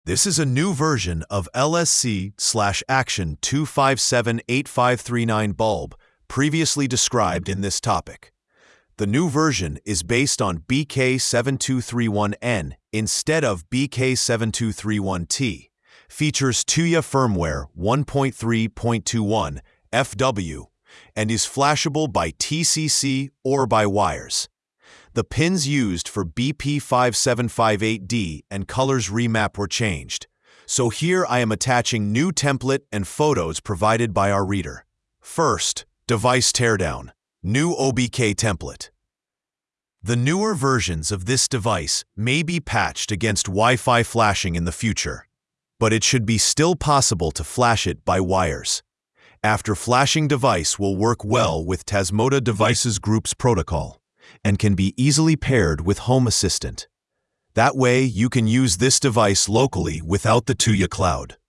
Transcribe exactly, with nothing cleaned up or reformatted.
This is a new version of L S C slash Action two five seven eight five three nine bulb previously described in this topic. The new version is based on B K seven two three one N instead of B K seven two three one T, features Tuya firmware one point three point two one F W, and is flashable by T C C or by wires. The pins used for B P five seven five eight D and colors remap were changed, so here I am attaching new template and photos provided by our reader. First, device teardown, new O B K template. The newer versions of this device may be patched against Wi-Fi flashing in the future, but it should be still possible to flash it by wires. After flashing device will work well with Tasmota Devices Group's protocol and can be easily paired with Home Assistant. That way you can use this device locally without the Tuya cloud.